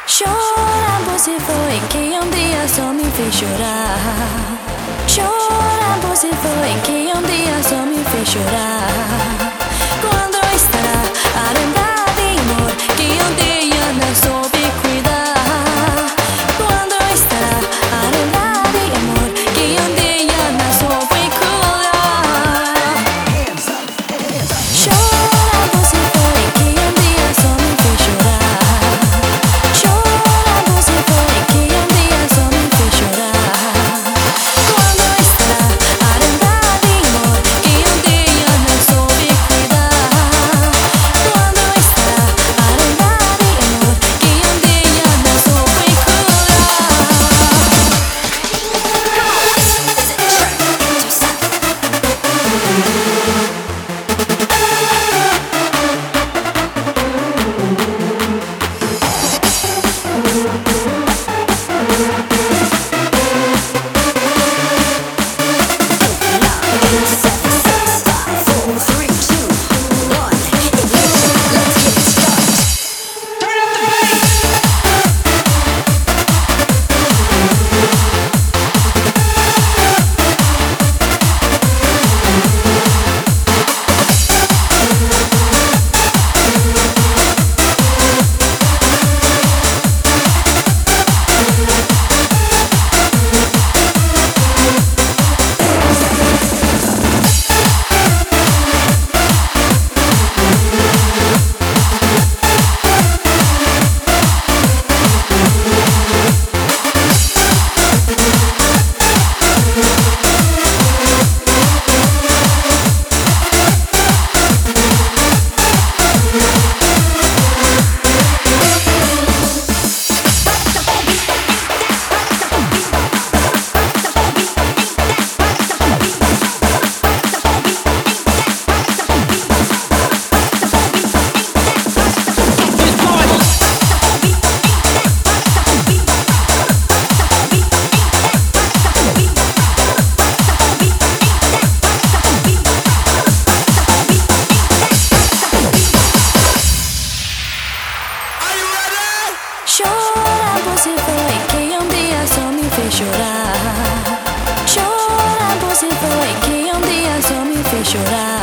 Chorando se foi que um dia só me fez chorar. Chorando se foi que um dia só me fez chorar. Quando estará a lembrar de amor que um dia não soube cuidar? Quando estará a lembrar de amor que um dia não soube cuidar? Chorando se foi que um dia só me fez chorar. Chorando se foi que um dia só me fez chorar. Quando estará a lembrar de amor que um dia não soube cuidar? Quando estará a lembrar de amor que um dia não soube Chorando se foi que um dia só me fez chorar. Chorando se foi que um dia só me fez chorar.